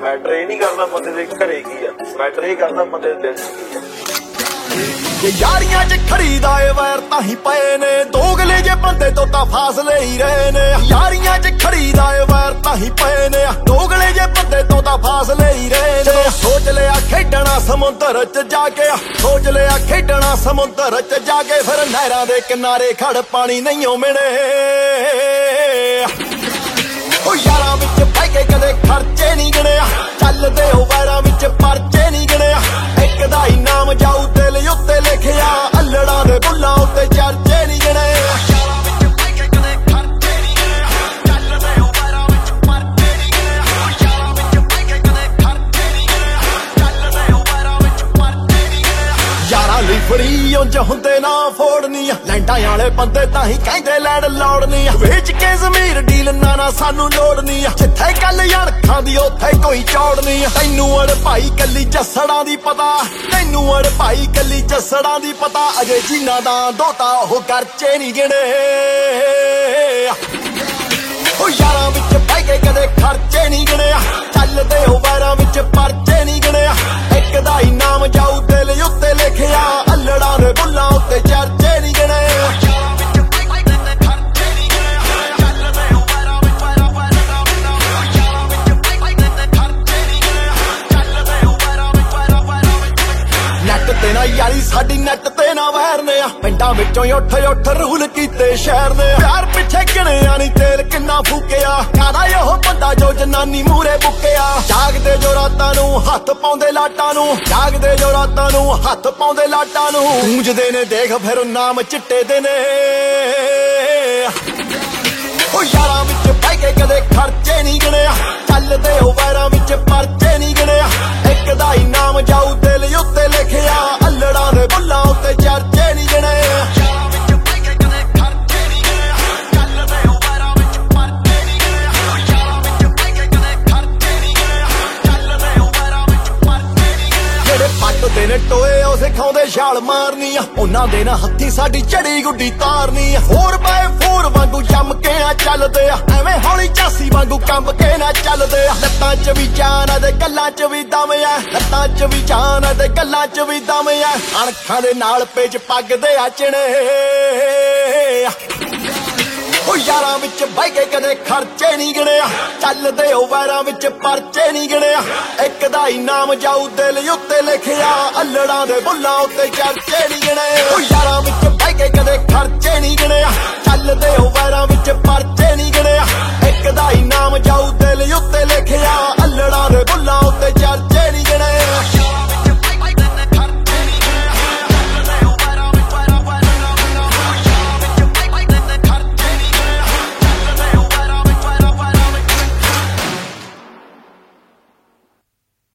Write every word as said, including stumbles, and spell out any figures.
Matter ये नहीं करना बंदे दे घरे की है, मैटर ये करना बंदे दे दिल च की है। ये यारियां च खरीदा ए वैर ताही पए ने, दोगले जे बंदे तो ता फासले ही रहे ने। यारियां च खरीदा ए वैर ताही पए ने, दोगले जे बंदे तो ता फासले ही रहे ने। सोच लिया खेडना समुंदर च जाके, सोच लिया खेडना समुंदर च जाके, फिर नहरां दे किनारे खड़ पानी नहीं ओ मिले। ओ यारां विच बह के कदे खर्चे नहीं गिणिया, चलदे ओ वैरां विच परचे नहीं गिणिया। एक दा ही नाम जाऊ दिल उत्ते लिखिया, अल्लड़ां दे बुल्लां उत्ते चर्चे नहीं गिणे। ਫਰੀ ਉਂਝ ਹੁੰਦੇ ਨਾ ਫੋੜਨੀ, ਲੈਂਡਾਂ ਵਾਲੇ ਬੰਦੇ ਤਾਂ ਹੀ ਕਹਿੰਦੇ ਲੈਂਡ ਲੋੜਨੀ। ਵੇਚ ਕੇ ਜ਼ਮੀਰ ਡੀਲ ਨਾ ਨਾ ਸਾਨੂੰ ਲੋੜਨੀ, ਜਿੱਥੇ ਗੱਲ ਅਣਖਾਂ ਦੀ ਉੱਥੇ ਕੋਈ ਚੌੜਨੀ। ਤੈਨੂੰ ਅੜ ਭਾਈ ਕੱਲੀ ਜੱਸੜਾਂ ਦੀ ਪਤਾ, ਤੈਨੂੰ ਅੜ ਭਾਈ ਕੱਲੀ ਜੱਸੜਾਂ ਦੀ ਪਤਾ। ਅਜੇ ਜਿਨ੍ਹਾਂ ਦਾ ਦੋਤਾ ਉਹ ਕਰਚੇ ਨਹੀਂ ਗਿਣੇ। ਉਹ ਯਾਰਾਂ ਵਿੱਚ ਬਹਿ ਕੇ ਕਦੇ ਖਰਚੇ ਨਹੀਂ ਗਿਣਿਆ, ਚੱਲਦੇ ਹੋ ਵੈਰਾਂ ਵਿੱਚ ਪਰਚੇ ਨਹੀਂ ਗਿਣਿਆ। ਇੱਕ ਦਾ ਹੀ ਨਾਮ ਜਾਊ ਦਿਲ ਉੱਤੇ ਲਿਖਿਆ, ਅਲੜਾਂ ਦੇ ਬੁੱਲਾਂ ਉੱਤੇ ਚਰਚੇ ਨਹੀਂ ਗਿਣੇ। ਨੈਟ ਤੇ ਨਾ ਯਾਰੀ ਸਾਡੀ, ਨੈਟ ਤੇ ਨਾ ਵੈਰ ਨੇ, ਪਿੰਡਾਂ ਵਿੱਚੋਂ ਉੱਠ ਉੱਠ ਰੂਲ ਕੀਤੇ ਸ਼ਹਿਰ ਨੇ। ਪਿਆਰ ਪਿੱਛੇ ਗਿਣਿਆ ਨਹੀਂ ਤੇਲ ਕਿੰਨਾ ਫੂਕਿਆ, ਕਾਦਾ ਉਹ ਬੰਦਾ ਜੋ ਜਨਾਨੀ ਮੂਰੇ ਬੁੱਕਿਆ। ਜਾਗਦੇ ਜੋ ਰਾਤਾਂ ਨੂੰ ਹੱਥ ਪਾਉਂਦੇ ਲਾਟਾਂ ਨੂੰ, ਜਾਗਦੇ ਜੋ ਰਾਤਾਂ ਨੂੰ ਹੱਥ ਪਾਉਂਦੇ ਲਾਟਾਂ ਨੂੰ। ਗੂੰਜਦੇ ਨੇ ਦੇਖ ਫਿਰ ਨਾਮ ਚਿੱਟੇ ਦੇ ਨੇ। ਉਹ ਯਾਰਾਂ ਵਿੱਚ ਬਹਿ ਕੇ ਕਦੇ ਖਰਚੇ ਨਹੀਂ ਗਿਣਿਆ, ਚੱਲਦੇ ਹੋ ਵੈਰਾਂ ਵਿੱਚ ਪਰਚੇ ਨਹੀਂ ਗਿਣਿਆ। ਇੱਕ ਦਾ ਹੀ ਨਾਮ ਜਾਊ ਦਿਲ ਉੱਤੇ ਲਿਖਿਆ, ਅਲੜਾਂ ਦੇ ਬੁੱਲਾਂ ਉੱਤੇ ਚਰਚੇ ਨਹੀਂ ਗਿਣੇ। ਪੱਟਦੇ ਨੇ ਟੋਏ ਉਹ ਸਿਖਾਉਂਦੇ ਛਾਲ ਮਾਰਨੀ ਆ, ਉਹਨਾਂ ਦੇ ਨਾ ਹੱਥੀ ਸਾਡੀ ਚੜੀ ਗੁੱਡੀ ਤਾਰਨੀ ਆ। ਫੋਰ ਬਾਏ ਫੋਰ ਵਾਂਗੂ ਜੰਮ ਕੇ ਆ ਚੱਲਦੇ ਆ, ਐਵੇਂ ਹੌਲੀ ਚਾਸੀ ਵਾਂਗੂ ਕੰਬ ਕੇ ਨਾ ਚੱਲਦੇ ਆ। ਲੱਤਾਂ ਚ ਵੀ ਜਾਨ ਆ ਤੇ ਗੱਲਾਂ ਚ ਵੀ ਦਮ ਆ, ਲੱਤਾਂ ਚ ਵੀ ਜਾਨ ਆ ਤੇ ਗੱਲਾਂ ਚ ਵੀ ਦਮ ਆ। ਅਣਖਾਂ ਦੇ ਨਾਲ ਪੇਚ ਪੱਗਦੇ ਆ ਚਿਣੇ। ਉਹ ਯਾਰਾਂ ਵਿੱਚ ਬਹਿ ਕੇ ਕਦੇ ਖਰਚੇ ਨਹੀਂ ਗਿਣਿਆ, ਚੱਲਦੇ ਹੋ ਵੈਰਾਂ ਵਿੱਚ ਪਰਚੇ ਨਹੀਂ ਗਿਣਿਆ। ਇੱਕ ਦਾ ਹੀ ਨਾਮ ਜਾਊ ਦਿਲ ਉੱਤੇ ਲਿਖਿਆ, ਅਲੜਾਂ ਦੇ ਬੁੱਲਾਂ ਉੱਤੇ ਚਰਚੇ ਨਹੀਂ ਗਿਣੇ। ਉਹ ਯਾਰਾਂ ਵਿੱਚ ਬਹਿ ਕੇ ਕਦੇ ਖਰਚੇ ਨਹੀਂ ਗਿਣਿਆ, ਚੱਲਦੇ ਹੋ ਵੈਰਾਂ ਵਿੱਚ ਪਰਚੇ ਨਹੀਂ ਗਿਣਿਆ। ਇੱਕ ਦਾ ਹੀ ਨਾਮ ਜਾਊ ਦਿਲ ਉੱਤੇ ਲਿਖਿਆ,